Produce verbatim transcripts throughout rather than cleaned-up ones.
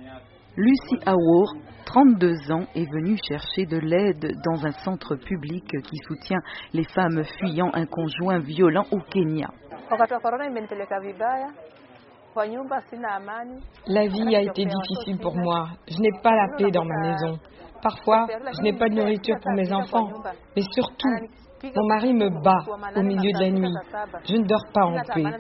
Lucy Awour, trente-deux ans, est venue chercher de l'aide dans un centre public qui soutient les femmes fuyant un conjoint violent au Kenya. La vie a été difficile pour moi. Je n'ai pas la paix dans ma maison. Parfois, je n'ai pas de nourriture pour mes enfants. Mais surtout, mon mari me bat au milieu de la nuit. Je ne dors pas en paix.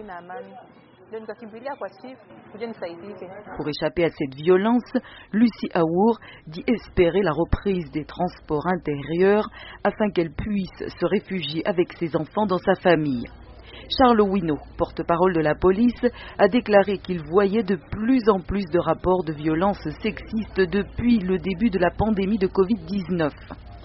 Pour échapper à cette violence, Lucy Awour dit espérer la reprise des transports intérieurs afin qu'elle puisse se réfugier avec ses enfants dans sa famille. Charles Winot, porte-parole de la police, a déclaré qu'il voyait de plus en plus de rapports de violences sexistes depuis le début de la pandémie de covid dix-neuf.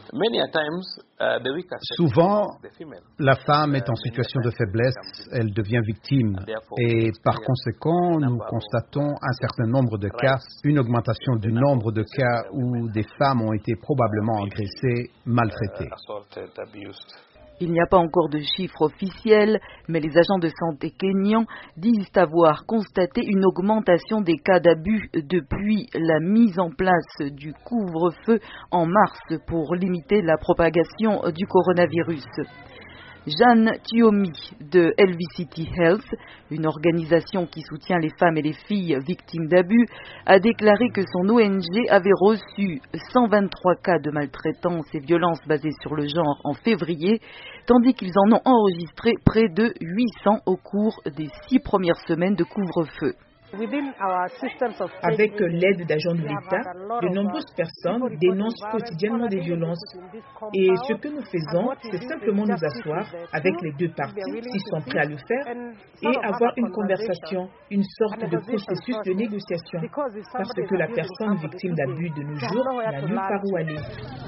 Souvent, la femme est en situation de faiblesse, elle devient victime et par conséquent, nous constatons un certain nombre de cas, une augmentation du nombre de cas où des femmes ont été probablement agressées, maltraitées. Il n'y a pas encore de chiffres officiels, mais les agents de santé kenyans disent avoir constaté une augmentation des cas d'abus depuis la mise en place du couvre-feu en mars pour limiter la propagation du coronavirus. Jeanne Thiomi de L V C T Health, une organisation qui soutient les femmes et les filles victimes d'abus, a déclaré que son O N G avait reçu cent vingt-trois cas de maltraitance et violences basées sur le genre en février, tandis qu'ils en ont enregistré près de huit cents au cours des six premières semaines de couvre-feu. Avec l'aide d'agents de l'État, de nombreuses personnes dénoncent quotidiennement des violences. Et ce que nous faisons, c'est simplement nous asseoir avec les deux parties, s'ils sont prêts à le faire, et avoir une conversation, une sorte de processus de négociation. Parce que la personne victime d'abus de nos jours n'a nulle part où aller.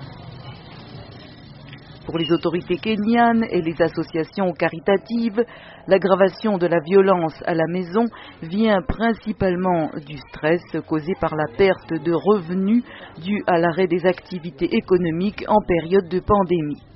Pour les autorités kenyanes et les associations caritatives, l'aggravation de la violence à la maison vient principalement du stress causé par la perte de revenus due à l'arrêt des activités économiques en période de pandémie.